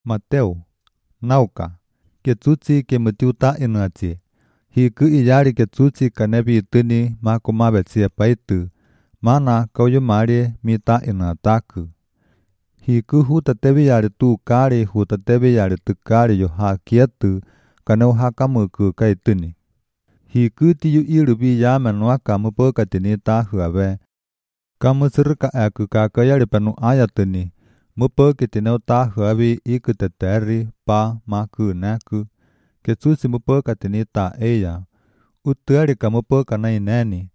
Mateo, nauka, ketsuchi kemutiuta enuachi. Hi ku iyari ketsuchi kanebi tuni makumabe tsia paitu, mana kauyo mari mita enataku. Hi ku hutatebi yari tu kari hutatebi yari tu kari yo ha kietu, kaneu hakamuku kaituni. Hi ku tiyu irubi yama nuaka mupoka tini tahu abe. Kamu sirka aku kakayari penu ayatuni. Mupoki tineu tahu abi iku teteri pa maku naku. Ketsuchi mupoka tini ta eya. Utuari ka mupoka na ineni.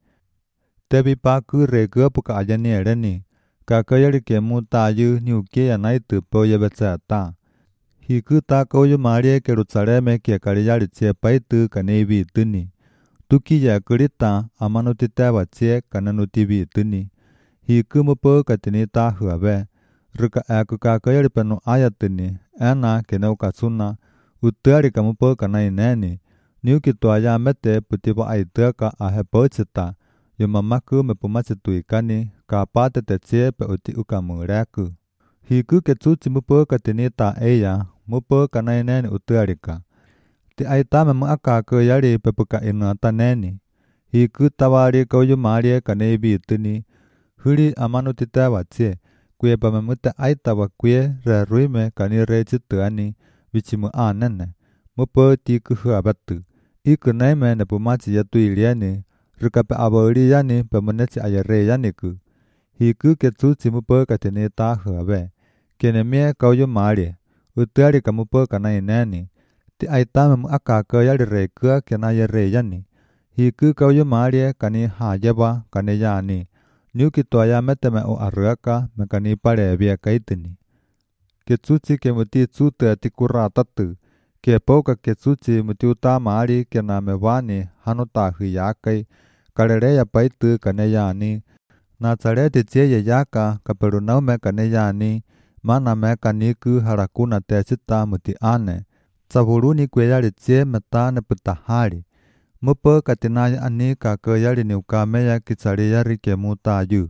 Tebi pa ku regu puka ajani ereni. Kakayari ke mutayu ni ukia naitu po yebetsa ta. Hi ku ta koyo marie ke rutsareme ke kariyari tse paitu kanebi tuni. Tuki ya kurita amanuti tewa tse kananuti bi tuni. Hi ku mupoka tini tahu abe. Ruka aku kakayari penu ayatuni. Ena kenau kasuna. Utuari ka mupoka na ineni. Niuki tuaya mete putipa aitaka ahe pochita. Yomamaku mepumachitu ikani. Kapate te tse pe uti ukamureku. Hi ku ketsuchi mupoka tini ta eya. Mupoka na ineni utuari ka. Ti aitame mu akaku yari pepuka inuata neni. Hi ku tawari kauyo marie kanebi tuni. Huri amanuti tewa tse. Kue pamemute aitawa kue re ruime kani re chituani. Vichimu anene. Mupo tiku huabatu. Iku naime ne pumachi yatu iliani. Rukape abori yani pemunechi ayare yaniku. Hi ku ketsuchi mupoka tini tahu abe. Kenemie kauyo marie. Utuari ka mupoka na ineni. Ti aitame mu akaku yari rekua kena yare yani. Hi ku kauyo marie kani hajeba kani yani. Niuki tuaya meteme o arruaka me kani pare bia kaitini. Ketsuchi ke muti tsute atikura tatu. Ke poka ketsuchi muti uta maari ke na mewani hanutahu yakai. Karereya paitu kane yani. Na tsarete tse yaka kaperunau me kane yani. Mana me kaniku harakuna te sita muti ane. Tsavuruni kwe yari tse metane putahari. Mupo katinaya ani kakayari ni ukameya kitsari yari ke mutayu.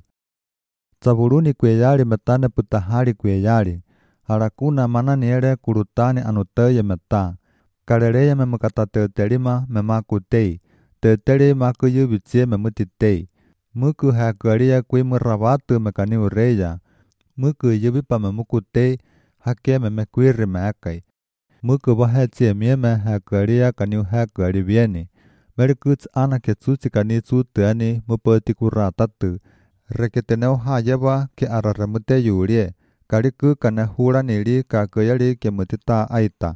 Tsavuruni kwe yari metane putahari kwe yari. Harakuna mana niere kurutani anuteye meta. Karereya me mukata terima me makutei. Teteri makuyu bitsie me mutitei. Muku hakuaria kwe murabatu me kani ureya. Muku yubipa me mukutei hake me mekwiri mekai. Muku bahetsie mieme hakuaria kani hakuari bieni. Merikuts ana ketsuchi kani tsutuani mupoti kuratatu. Reketeneu hajeba ke araremute yurie. Kariku kana hura nili kakayari ke mutita aita.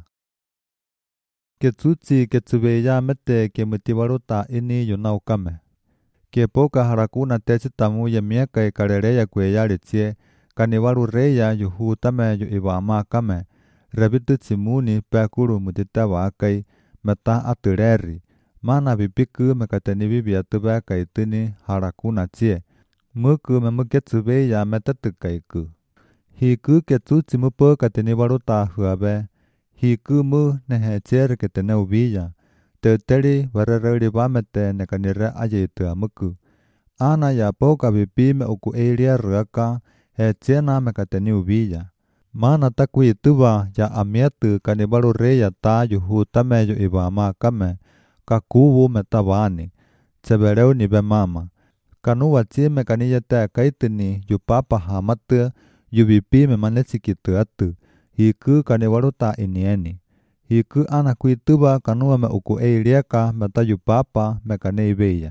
Ketsuchi ketsubeya mete ke mutiwaruta ini yunaukame. Ke poka harakuna tesitamu ya mieka karereya kweyari tsie. Kaniwaru reya yuhutame yu iwama kame. Rebitu tsimuni pekuru mutita wakai. Meta atureri. Mana bipiku mekateni bibiatu beka itini harakuna tsie. Muku memuketsube ya metetukaiku. Hi ku ketsuchi mupo kateni waruta huabe. Hi ku mu nehe tser ketene ubiya. Teteri warereri bamete nekanire ayitu amuku. Ana ya poka bipi me uku elia ruaka. He tsena mekateni ubiya. Mana taku ituba ya amietu kanibaru reya ta yuhu tameyo ibama kame. Kakubu metabani. Tsebereu ni be mama. Kanuwa tsie me kaniya te kaitini yupapa hamatu. Yubipi me manetsikitu atu. Hiku kaniwaruta inieni. Hiku anaku ituba kanuwa me uku eilieka meta yupapa me kane ibeya.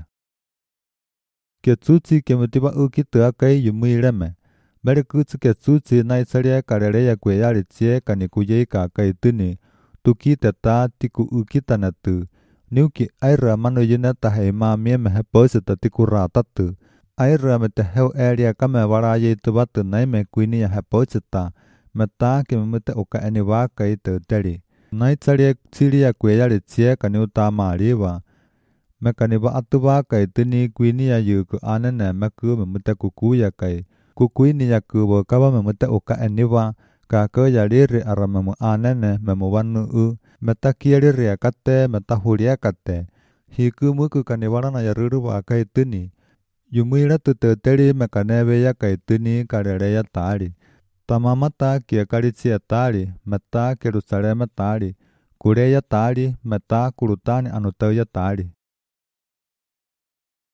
Ketsuchi ke mutiba ukitu akai yumuireme. Merikutsu ketsuchi na isaria karereya kweyari tsie kanikuye kakaitini. Tuki teta tiku ukitanatu. Niuki aira manu yuneta heima mieme heposita tiku ratatu. Aira mete heu eria kame waraye itubatu naime kuinia heposita. Meta kimemute uka eniwaka ituteri. Naitsaria tsiria kweyari tsie kaniuta mariwa. Mekaniba atubaka itini kuinia yuku anene meku memute kukuya kai. Kukuini ya kubo kaba memute uka eniwa. Kako yariri aramemu anene memu wanu metakieri akate metahuri akate. Hiku muku kaniwarana yaruru waka itini. Yumuira tuteteri mekanebe ya kaitini karere ya tari. Tamamata kia karitia tari, meta Jerusalema tari, kureya tari, meta kurutani anutaya tari.